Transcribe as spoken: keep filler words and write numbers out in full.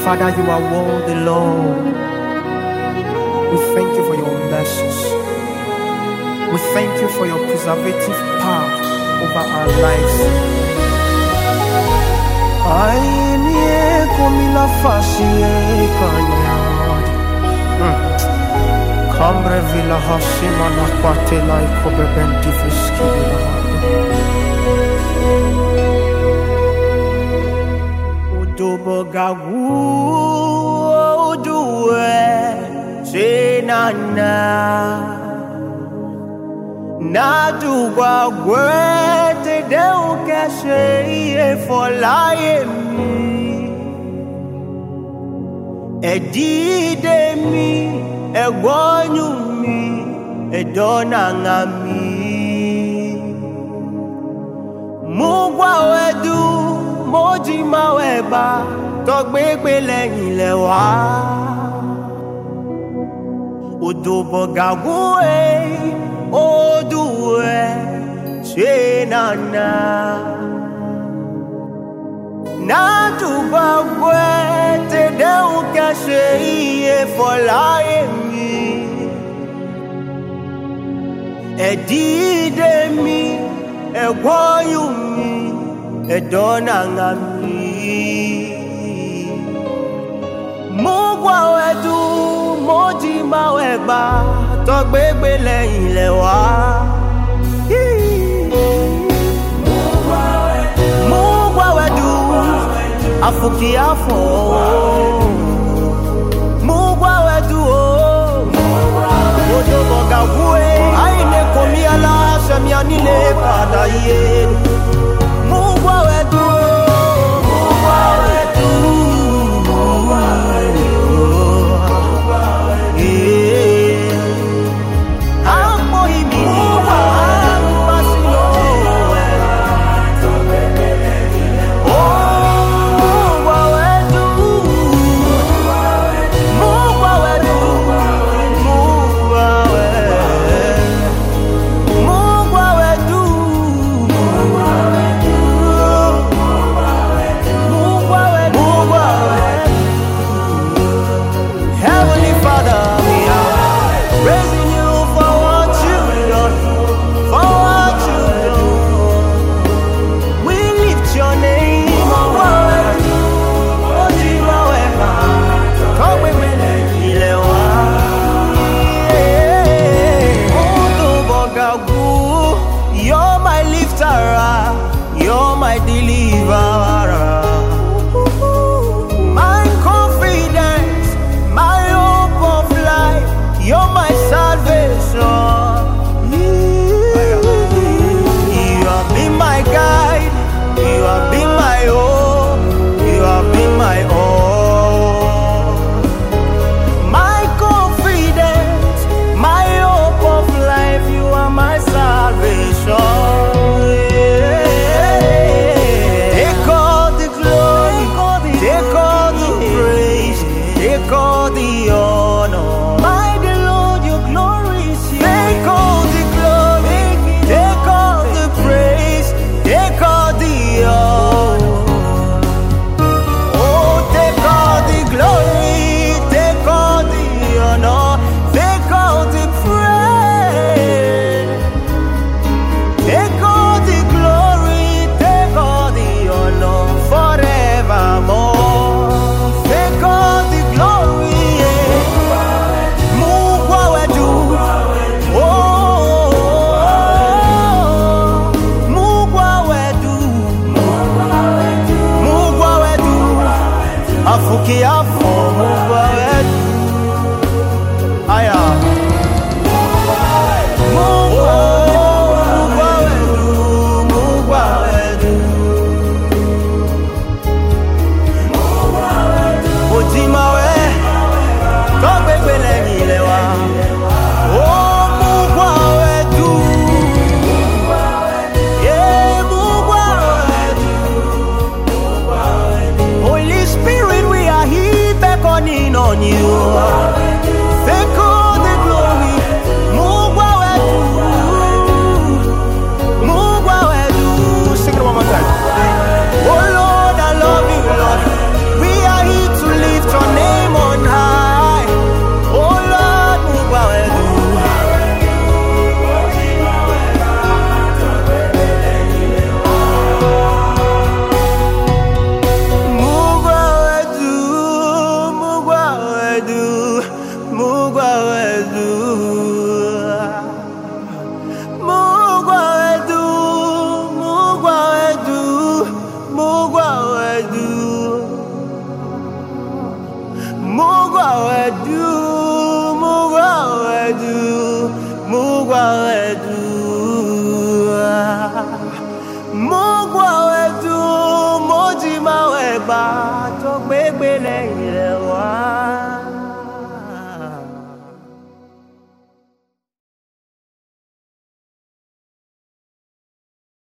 Father, you are worthy, Lord. We thank you for your mercies. We thank you for your preservative power over our lives. Ainie komila fasie kanyadi. Kambre vila hashima na kwatela ikobebenti fiskila. Udubo gawu uduwe senana. Nadugwa gwete de ukeshe for lying me. Edide mi, egwanyu mi, edonanga mi. Mugwa wedu, mojima weba, togbegbe leyin lewa. Udubo gawe. Odue senana Natuba gwete de ukashe iye folaye mi Edide mi, egwoyu mi, edonanga mi Mugwa wedu, mojima weba Togbegbe leyin lewa Mugwa wedu Afuki afo Mugwa wedu Odo boga wue Aine komi ala Shemi anile pada ye Mugwa wedu Mugwa wedu Mugwa wedu You're my deliverer, my confidence, my hope of life. You're my salvation. You have been my guide. You have been my hope. You have been my all. My confidence, my hope of life. You are my salvation. Take all the honor, my dear Lord, your glory is here. Take all the glory, take all the praise, take all the honor. Oh, take all the glory, take all the honor, take all the praise, take all the glory, take all the honor forevermore. Take all the glory, Mugwa wedu, oh, Mugwa wedu, Mugwa wedu, Afuki afo, Mugwa wedu, aya, Mugwa, Mugwa wedu, Mugwa wedu, Ojima we. Holy Spirit, we are here beckoning on you. Take all the glory. Mugwa wedu, Mugwa wedu. Sing it one more time. Oh Lord, I love you, Lord. We are here to lift wedu, mugwa wedu, mugwa wedu.